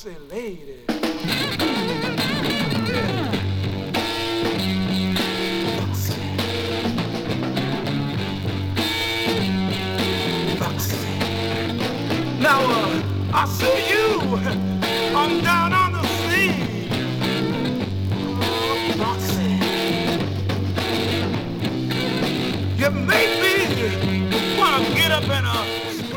Foxy lady. Now, I see you down on the sea. Oh, Roxy, you make me wanna get up and